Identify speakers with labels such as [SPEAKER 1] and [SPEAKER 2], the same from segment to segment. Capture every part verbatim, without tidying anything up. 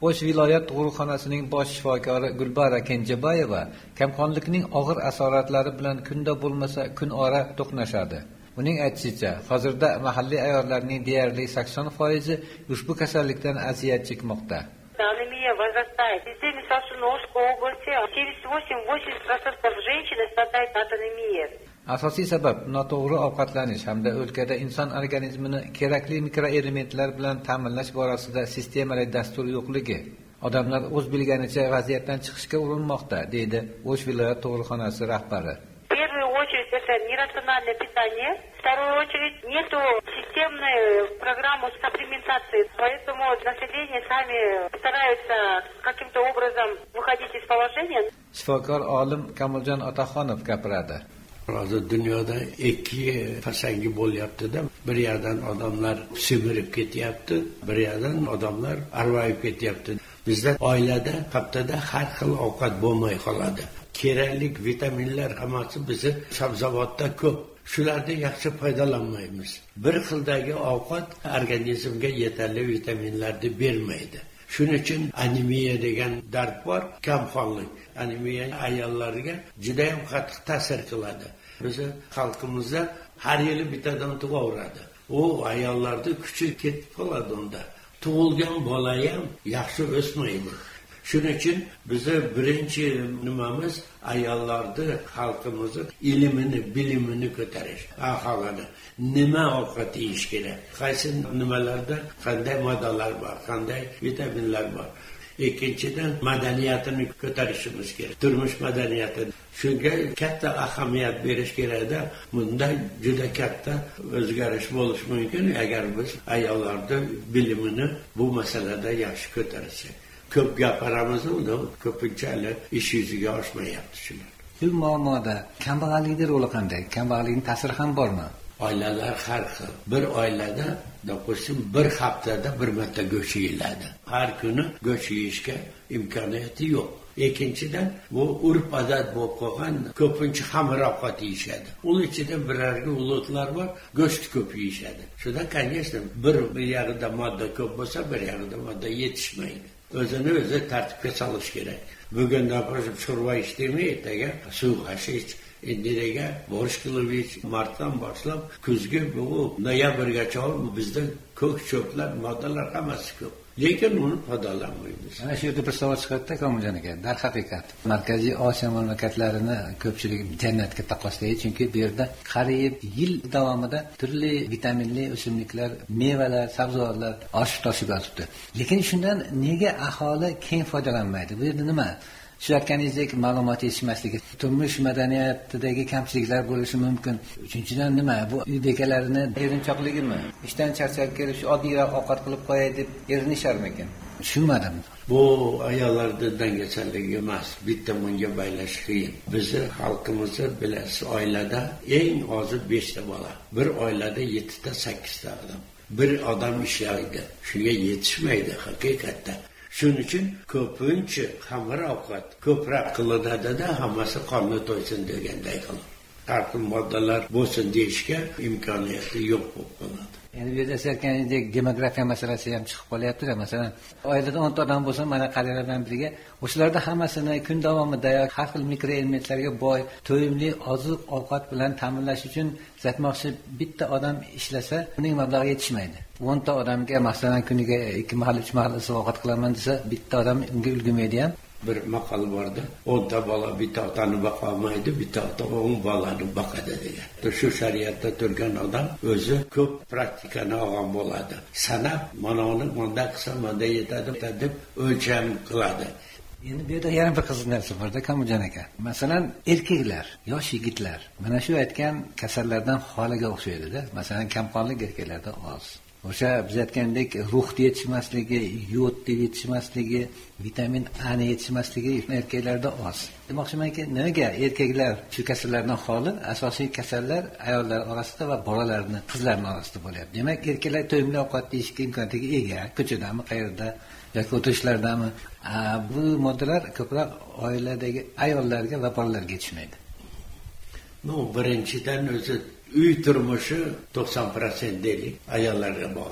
[SPEAKER 1] O'sh viloyat tug'ruqxonasining bosh shifokori Gulbara Kenjabayeva kamqonlikning og'ir asoratlari bilan kunda bo'lmasa kun ora to'qnashadi. Uning aytishicha, hozirda mahalliy ayollarning deyarli sakson foizi ushbu kasallikdan aziyat chekmoqda.
[SPEAKER 2] Анемия возрастает. В системе Сашиновской области семьдесят восемь-восемьдесят процентов женщин страдают от анемии.
[SPEAKER 1] Asosiy sabab noto'g'ri ovqatlanish hamda o'lkada inson organizmini kerakli mikroelementlar bilan ta'minlash borasida sistemali dastur yo'qligi. Odamlar o'z bilganicha vaziyatdan chiqishga urinmoqda, deydi O'sh viloyat tug'ruqxonasi rahbari.
[SPEAKER 2] В первую очередь это нерациональное питание, в вторую очередь нету системной программы сапплементации, поэтому население сами стараются каким-то образом выходить из положения.
[SPEAKER 1] Shifokor olim Kamoljon Otaxonov gapiradi.
[SPEAKER 3] Hozir dunyoda ikki fasangi bo'lyapti-da. Bir yerdan odamlar semirib ketyapti, bir yerdan odamlar arvayib ketyapti. Bizda oilada haftada har xil ovqat bo'lmay qoladi. Kerakli vitaminlar hammasi bizni sabzavotda ko'p. Shulardan yaxshi foydalanmaymiz. Bir xildagi ovqat organizmga yetarli vitaminlarni bermaydi. Shuning uchun anemiya degan dard bor, kamqonlik. Anemiya ayollarga juda ham qattiq ta'sir qiladi. Bizi xalqimizda har yili bittadan tug'averadi. U ayollarda kuchi ketib qoladi unda. Tug'ilgan bola ham yaxshi o'smaydi. Shuning uchun bizi birinchi nimamiz ayollarni, xalqimizni ilmini, bilimini ko'tarish. Aholini nima ovqat yeyish kerak, qaysi nimalarda qanday moddalar bor, qanday vitaminlar bor. Ikkinchidan madaniyatini ko'tarishimiz kerak. Turmush madaniyatini. Shunga katta ahamiyat berish kerak-da. Bunda juda katta o'zgarish bo'lishi mumkin agar biz ayollarning bilimini bu masalada yaxshi ko'tarsak. Ko'p gapiramiz, unda ko'pinchalik ish yuziga oshmayapti shular.
[SPEAKER 1] Bu muammoda kambag'allikning roli qanday? Kambag'allikning ta'siri ham bormi?
[SPEAKER 3] Oilalar har xil. Bir oilada, допустим, bir haftada bir marta go'sht yeyiladi. Har kuni go'sht yeyishga imkoniyati yo'q. Ikkinchidan, bu urf-odat bo'lib qolgan, ko'pincha xamir ovqat yeyishadi. Uning ichida birarga ulug'lar bor, go'sht ko'p yeyishadi. Shunda, конечно, bir yerda modda ko'p bo'lsa, bir yerda modda yetishmaydi. O'zini o'zi tartibga solish kerak. Bugun napozib sho'rva ich demaydi, aga, suv hashish, endiriga borish qilib ich, martdan boshlab kuzgi bu noyabrgacha bizda ko'k cho'plar, moddalar hammasi ko'p. Lekin uni foydalanmaymiz.
[SPEAKER 1] Ana shu yerda bir savol chiqadi-da, Komiljon aka. Darhaqiqat, Markaziy Osiyo mamlakatlarini ko'pchilik jannatga taqqoslaydi, chunki bu yerda qariyb yil davomida turli vitaminli o'simliklar, mevalar, sabzavotlar oshib toshib yotibdi. Lekin shundan nega aholi keng foydalanmaydi? Bu yerda nima? Shu aytganingizdek ma'lumot yetishmasligi, turmush madaniyatidagi kamchiliklar bo'lishi mumkin. Uchinchidan nima? Bu uy bekalarini erinchoqligimi? Ishdan charchab kelib shu oddiyroq ovqat qilib qo'yay deb erinisharmikin? Tushunmadim.
[SPEAKER 3] Bu ayollarning dangasalligi emas, bitta bunga baylash qiyin. Bizni xalqimizda bilasiz, oilada eng ozi besh ta bola. Bir oilada yetti ta, sakkiz ta odam. Bir odam ishlaydi. Shunga yetishmaydi haqiqatda. Shuning uchun ko'pincha xamir ovqat ko'proq qilinadi-da, hammasi qonni to'ysin deganday qilib. Har xil moddalar bo'lsin deyishga imkoniyati yo'q bo'lib qoladi.
[SPEAKER 1] Endi bu yerda aytganingizdek demografiya masalasi ham chiqib qolyapti-da. Masalan, oilada o'n ta odam bo'lsa, mana qariyalardan biriga o'shalarda hammasini kun davomida har xil mikroelementlarga boy, to'yimli oziq-ovqat bilan ta'minlash uchun aytmoqchi, bitta odam ishlasa, uning mablag'i yetishmaydi. o'n ta odamga masalan kuniga ikki mahal, uch mahal ovqat qilaman desa, bitta odam unga ulgurmaydi ham.
[SPEAKER 3] Bir maqol borda, o'n ta bola bitta otani boqa olmaydi, bitta ota o'n bolani boqadi degan. Shu shariatda turgan odam o'zi ko'p praktikani olgan bo'ladi. Sanab, mana uni menda qilsa, menda yetadi deb o'lcham qiladi.
[SPEAKER 1] Endi bu yerda yana bir qiziq narsa bor-da, Komiljon aka. Masalan, erkaklar, yosh yigitlar mana shu aytgan kasallardan xoliga o'xshaydi-da. Masalan, kamqonlik erkaklarda oz. O'sha biz aytgandek ruhni yetishmasligi, yodni yetishmasligi, vitamin A ni yetishmasligi erkaklarda oz. Demoqchimanki, nega erkaklar shu kasallardan xoli, asosiy kasallar ayollar orasida va bolalarning, qizlarning orasida bo'lyapti. Demak, erkaklar to'yimli ovqat yeyishga imkoniyatiga ega, ko'chadami, qayerda yoki o'tirishlardami. Bu moddalar ko'proq oiladagi ayollarga va bolalarga yetishmaydi.
[SPEAKER 3] No, birinchidan o'zi uy turmushi to'qson foiz deylik ayollarga bog'liq.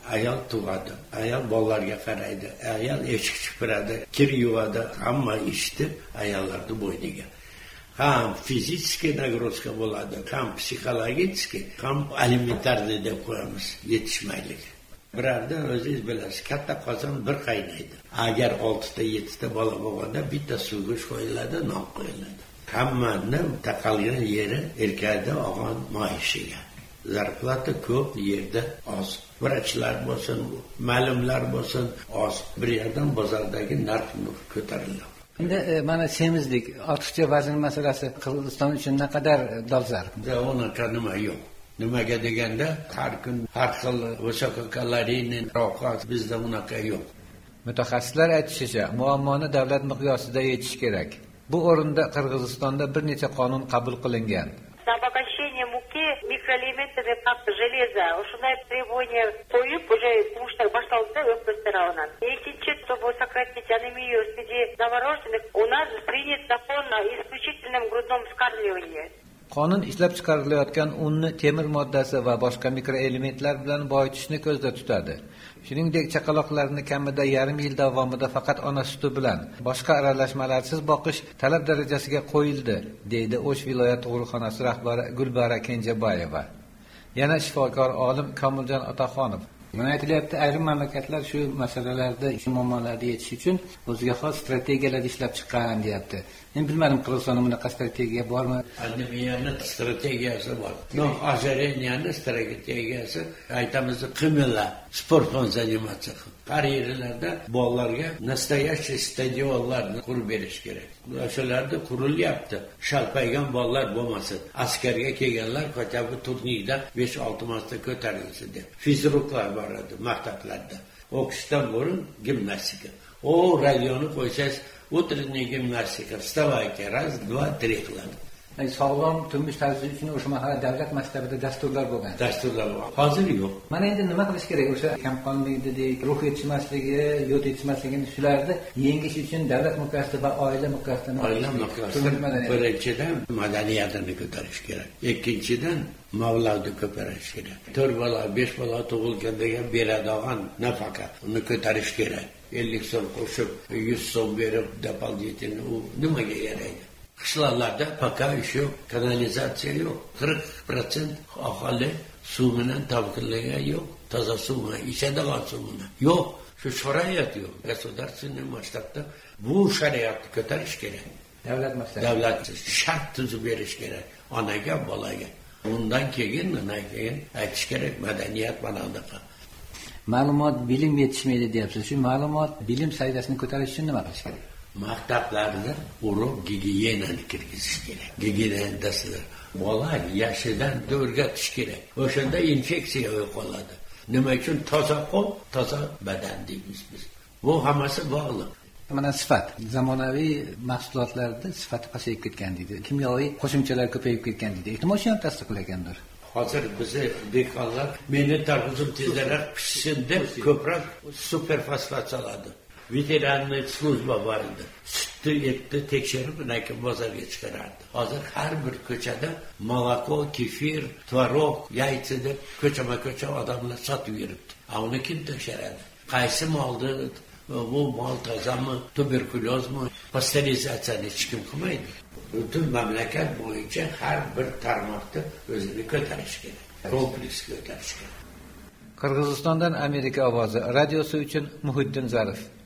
[SPEAKER 3] ayol tug'adi, ayol bolalarga qaraydi, ayol eshik supuradi, kir yuvadi, hamma ishni ayollarning bo'yniga. Ham fizически нагрузка bo'ladi, ham psixologически, ham alimentarniy deb qo'yamiz, yetishmaylik. Birardan o'zingiz bilasiz, katta qozon bir qaynaydi. Agar oltita yettita bola bo'lganda bitta suvga qo'yiladi, non qo'yiladi. Hammani taqalgan yeri erkakda olgan maishiga. Zarplata ko'p, yerda oz. Vrachlar bo'lsin, ma'lumlar bo'lsin, oz. Bir yerdan bozordagi narx ko'tariladi.
[SPEAKER 1] Endi mana semizlik, ortiqcha vazn masalasi Qirg'iziston uchun naqadar dolzarb.
[SPEAKER 3] Unaqa nima yo'q. Nimaga deganda, har kun har xil visokokaloriyli ovqat bizda unaqa yo'q.
[SPEAKER 1] Mutaxassislar aytishicha, muammoni davlat miqyosida yechish kerak. Bu o'rinda Qirg'izistonda bir necha qonun qabul qilingan.
[SPEAKER 2] Обогащение муки микроэлементами как железа, ушундай требования коюп уже кумуштар башталды өкмөттөрүнөн. Экинчи, чтобы сократить анемию среди новорожденных, у нас принят закон о исключительном грудном вскармливании.
[SPEAKER 1] Qonun ishlab chiqarilayotgan unni temir moddasi va boshqa mikroelementlar bilan boyitishni ko'zda tutadi. Shuningdek, chaqaloqlarni kamida yarim yil davomida faqat ona suti bilan boshqa aralashmalarsiz boqish talab darajasiga qo'yildi, deydi O'sh viloyat tug'ruqxonasi rahbari Gulbara Kenjabayeva. Yana shifokor olim Komiljon Otaxonov. Mana aytilyapti, ayrim mamlakatlar shu masalalarda, shu muammolarga yetish uchun o'ziga xos strategiyalar ishlab chiqqan, deyapti. Men bilmadim, Qirg'izistonda bunaqa strategiya bormi?
[SPEAKER 3] Pandemiyaning strategiyasi bor. No, ozareniyaning strategiyasi, aytamiz, qimilla, sport bilan zanimatsiya. Har yerlarda bolalarga nastoyaщий stadionlarni qurib berish kerak. O'shalarda qurilyapti. Shalpaygan bolalar bo'lmasin. Askarga kelganlar qachon turnirda besh olti marta ko'tarilsin deb. Fizruklar bor edi maktablarda. O'qishdan burun gimnastika. O radioni qo'ysangiz, utrенняя gimnastika, вставайте, раз, два, три qiladi.
[SPEAKER 1] Sog'lom turmush tarzi uchun o'sha mahalla davlat maktabida dasturlar bo'lgan.
[SPEAKER 3] Dasturlar bor. Hozir yo'q.
[SPEAKER 1] Mana endi nima qilish kerak? O'sha kamqonlikni, ruh yetishmasligi, yod yetishmasligini shularni yengish uchun davlat miqyosida va oila miqyosida
[SPEAKER 3] oila miqyosida birinchidan madaniyatini ko'tarish kerak. Ikkinchidan mavludni ko'tarish kerak. to'rt bola, besh bola tug'ilganda ham beradigan nafaqa, uni ko'tarish kerak. ellik so'm qo'shib, yuz so'm berib doполнительно u nimaga yaraydi? Qishloqlarda paka ish yo'q, kanalizatsiya yo'q. qirq prosent aholi suv bilan ta'minlangan yo'q. Toza suv bilan ichadigan suv bilan yo'q. Shu sharoit yo'q. Государственный masshtabda bu shariatni ko'tarish kerak.
[SPEAKER 1] Davlat masshtabida
[SPEAKER 3] davlat shart tuzib berish kerak onaga, bolaga. Undan keyin, undan keyin aytish kerak, madaniyat ma'noda.
[SPEAKER 1] Ma'lumot, bilim yetishmaydi deyapsiz. Shu ma'lumot, bilim saviyasini ko'tarish uchun nima qilish kerak?
[SPEAKER 3] Maktablarda urug' gigiyenani kirgizish kerak. Gigiyenasidir. Bola yashidan o'rgatish kerak. O'shanda infeksiya yo'qoladi. Nima uchun? Toza qo'l, toza badan deymiz biz. Bu hammasi bog'liq.
[SPEAKER 1] Mana sifat, zamonaviy mahsulotlarda sifati pasayib ketgan deydi. Kimyoviy qo'shimchalar ko'payib ketgan deydi. Ehtimol shu ham tasdiqlagandir.
[SPEAKER 3] Hozir bizni dehqonlar meni tarvuzim tezroq pishsin deb ko'proq superfosfat soladi. Veteranniy slujba bor edi. Sutni, etni tekshirib, lekin bozorga chiqarardi. Hozir har bir ko'chada moloko, kefir, tvorog, yaychi deb ko'chama-ko'cha odamlar sotib yuribdi. Uni kim tekshiradi? Qaysi molni, bu mol tozami, tuberkulyozmi, pasterizatsiyani hech kim qilmaydi. Butun mamlakat bo'yicha har bir tarmoqda o'zini ko'tarish kerak. Kompleks ko'tarish kerak.
[SPEAKER 1] Qirg'izistondan Amerika ovozi radiosi uchun Muhiddin Zarif.